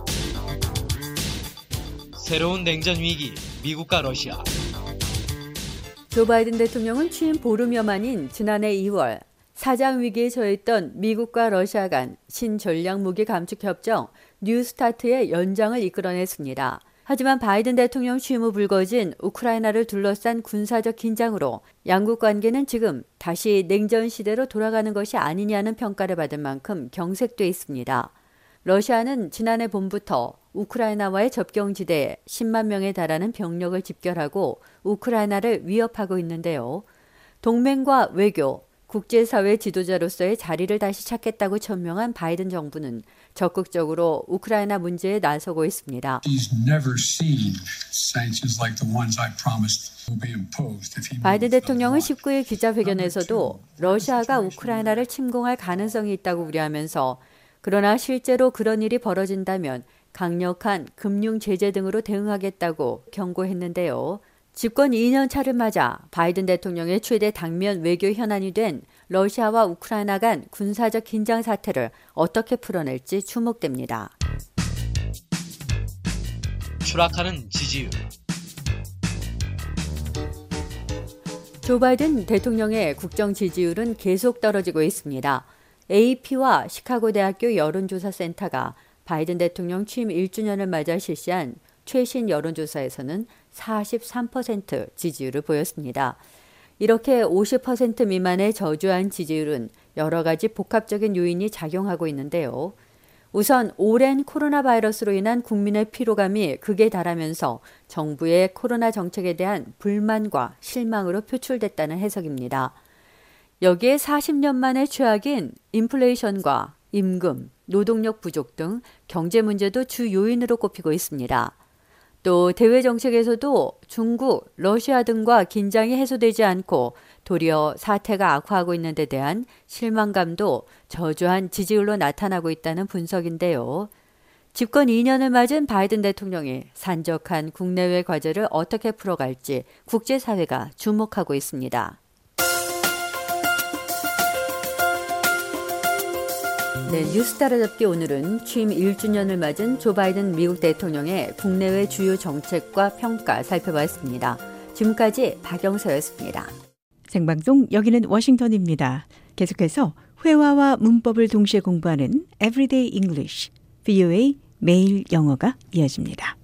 새로운 냉전 위기, 미국과 러시아. 조 바이든 대통령은 취임 보름여 만인 지난해 2월 사장 위기에 처했던 미국과 러시아 간 신전략무기 감축협정 뉴스타트의 연장을 이끌어냈습니다. 하지만 바이든 대통령 취임 후 불거진 우크라이나를 둘러싼 군사적 긴장으로 양국 관계는 지금 다시 냉전 시대로 돌아가는 것이 아니냐는 평가를 받을 만큼 경색돼 있습니다. 러시아는 지난해 봄부터 우크라이나와의 접경지대에 10만 명에 달하는 병력을 집결하고 우크라이나를 위협하고 있는데요. 동맹과 외교, 국제사회 지도자로서의 자리를 다시 찾겠다고 천명한 바이든 정부는 적극적으로 우크라이나 문제에 나서고 있습니다. 바이든 대통령은 19일 기자회견에서도 러시아가 우크라이나를 침공할 가능성이 있다고 우려하면서 그러나 실제로 그런 일이 벌어진다면 강력한 금융 제재 등으로 대응하겠다고 경고했는데요. 집권 2년 차를 맞아 바이든 대통령의 최대 당면 외교 현안이 된 러시아와 우크라이나 간 군사적 긴장 사태를 어떻게 풀어낼지 주목됩니다. 추락하는 지지율. 조 바이든 대통령의 국정 지지율은 계속 떨어지고 있습니다. AP와 시카고 대학교 여론조사센터가 바이든 대통령 취임 1주년을 맞아 실시한 최신 여론조사에서는 43% 지지율을 보였습니다. 이렇게 50% 미만의 저조한 지지율은 여러 가지 복합적인 요인이 작용하고 있는데요. 우선 오랜 코로나 바이러스로 인한 국민의 피로감이 극에 달하면서 정부의 코로나 정책에 대한 불만과 실망으로 표출됐다는 해석입니다. 여기에 40년 만의 최악인 인플레이션과 임금, 노동력 부족 등 경제 문제도 주 요인으로 꼽히고 있습니다. 또 대외 정책에서도 중국, 러시아 등과 긴장이 해소되지 않고 도리어 사태가 악화하고 있는 데 대한 실망감도 저조한 지지율로 나타나고 있다는 분석인데요. 집권 2년을 맞은 바이든 대통령이 산적한 국내외 과제를 어떻게 풀어갈지 국제사회가 주목하고 있습니다. 네, 뉴스 따라잡기 오늘은 취임 1주년을 맞은 조 바이든 미국 대통령의 국내외 주요 정책과 평가 살펴봤습니다. 지금까지 박영서였습니다. 생방송 여기는 워싱턴입니다. 계속해서 회화와 문법을 동시에 공부하는 Everyday English, VOA 매일 영어가 이어집니다.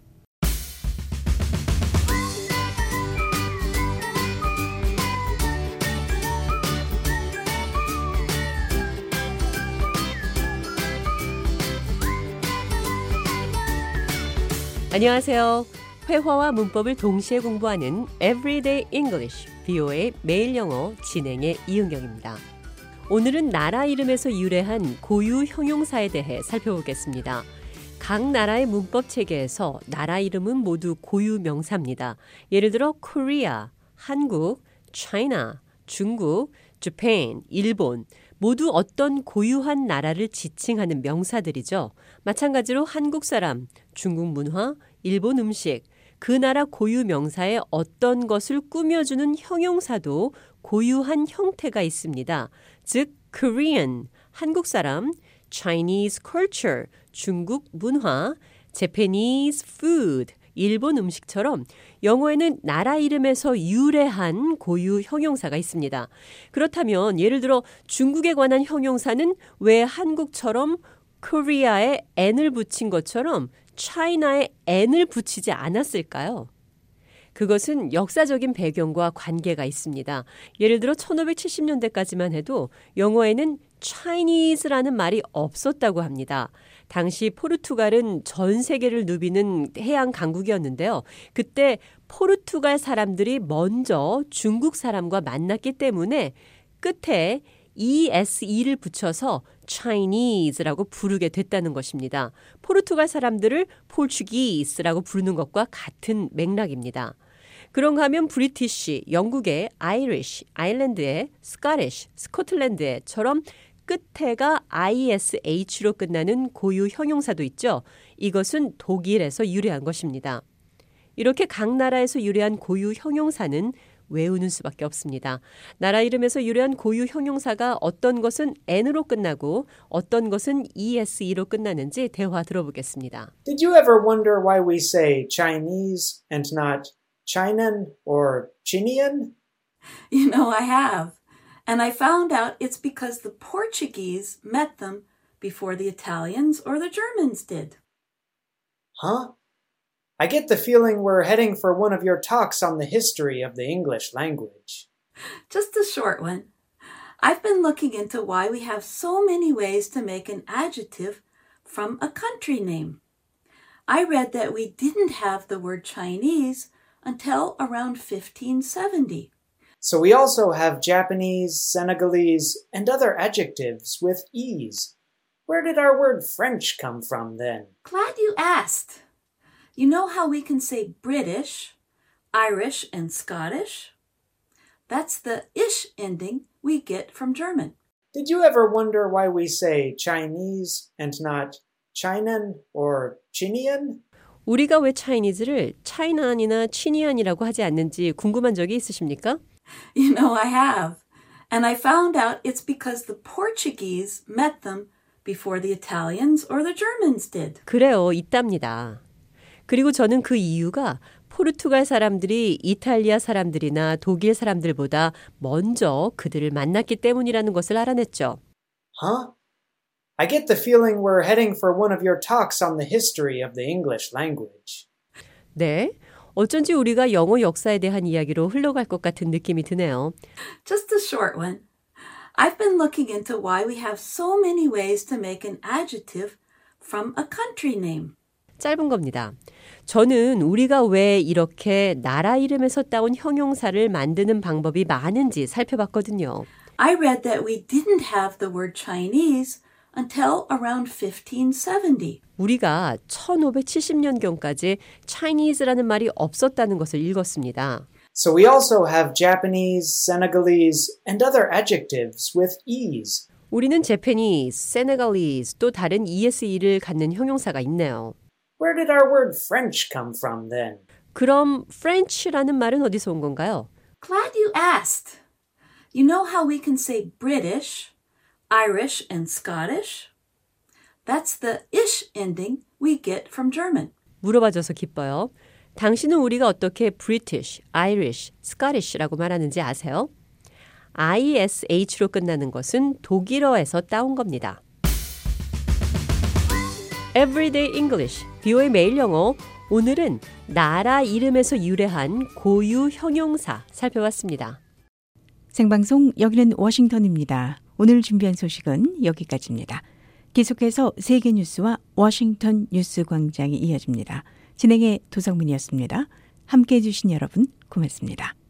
안녕하세요. 회화와 문법을 동시에 공부하는 Everyday English, VOA 매일 영어 진행의 이은경입니다. 오늘은 나라 이름에서 유래한 고유 형용사에 대해 살펴보겠습니다. 각 나라의 문법 체계에서 나라 이름은 모두 고유 명사입니다. 예를 들어 Korea, 한국, China, 중국, Japan, 일본 모두 어떤 고유한 나라를 지칭하는 명사들이죠. 마찬가지로 한국 사람, 중국 문화, 일본 음식, 그 나라 고유 명사에 어떤 것을 꾸며주는 형용사도 고유한 형태가 있습니다. 즉, Korean, 한국 사람, Chinese culture, 중국 문화, Japanese food, 일본 음식처럼 영어에는 나라 이름에서 유래한 고유 형용사가 있습니다. 그렇다면 예를 들어 중국에 관한 형용사는 왜 한국처럼 Korea에 n을 붙인 것처럼 China에 n을 붙이지 않았을까요? 그것은 역사적인 배경과 관계가 있습니다. 예를 들어 1570년대까지만 해도 영어에는 Chinese라는 말이 없었다고 합니다. 당시 포르투갈은 전 세계를 누비는 해양 강국이었는데요. 그때 포르투갈 사람들이 먼저 중국 사람과 만났기 때문에 끝에 ESE를 붙여서 Chinese라고 부르게 됐다는 것입니다. 포르투갈 사람들을 Portuguese라고 부르는 것과 같은 맥락입니다. 그런가 하면 브리티시, 영국의 Irish, 아일랜드의 Scottish, 스코틀랜드의처럼 끝에가 ISH로 끝나는 고유 형용사도 있죠. 이것은 독일에서 유래한 것입니다. 이렇게 각 나라에서 유래한 고유 형용사는 외우는 수밖에 없습니다. 나라 이름에서 유래한 고유 형용사가 어떤 것은 n으로 끝나고 어떤 것은 ESE로 끝나는지 대화 들어보겠습니다. Did you ever wonder why we say Chinese and not Chinan or Chinian? You know, I have. And I found out it's because the Portuguese met them before the Italians or the Germans did. Huh? I get the feeling we're heading for one of your talks on the history of the English language. Just a short one. I've been looking into why we have so many ways to make an adjective from a country name. I read that we didn't have the word Chinese until around 1570. So we also have Japanese, Senegalese, and other adjectives with ease. Where did our word French come from then? Glad you asked. You know how we can say British, Irish, and Scottish? That's the ish ending we get from German. Did you ever wonder why we say Chinese and not Chinan or Chinian? 우리가 왜 차이니즈를 차이난이나 치니안이라고 하지 않는지 궁금한 적이 있으십니까? You know, I have. And I found out it's because the Portuguese met them before the Italians or the Germans did. 그래요, 있답니다. 그리고 저는 그 이유가 포르투갈 사람들이 이탈리아 사람들이나 독일 사람들보다 먼저 그들을 만났기 때문이라는 것을 알아냈죠. Huh? I get the feeling we're heading for one of your talks on the history of the English language. 네, 어쩐지 우리가 영어 역사에 대한 이야기로 흘러갈 것 같은 느낌이 드네요. Just a short one. I've been looking into why we have so many ways to make an adjective from a country name. 짧은 겁니다. 저는 우리가 왜 이렇게 나라 이름에서 따온 형용사를 만드는 방법이 많은지 살펴봤거든요. I read that we didn't have the word Chinese until around 1570. 우리가 1570년경까지 Chinese라는 말이 없었다는 것을 읽었습니다. So we also have Japanese, Senegalese, and other adjectives with ease. 우리는 Japanese, Senegalese, 또 다른 ESE를 갖는 형용사가 있네요. Where did our word French come from then? 그럼 French라는 말은 어디서 온 건가요? Glad you asked. You know how we can say British, Irish, and Scottish? That's the ish ending we get from German. 물어봐줘서 기뻐요. 당신은 우리가 어떻게 British, Irish, Scottish라고 말하는지 아세요? ISH로 끝나는 것은 독일어에서 따온 겁니다. Everyday English, VOA 매일 영어. 오늘은 나라 이름에서 유래한 고유 형용사 살펴봤습니다. 생방송 여기는 워싱턴입니다. 오늘 준비한 소식은 여기까지입니다. 계속해서 세계 뉴스와 워싱턴 뉴스 광장이 이어집니다. 진행의 도성민이었습니다. 함께해 주신 여러분 고맙습니다.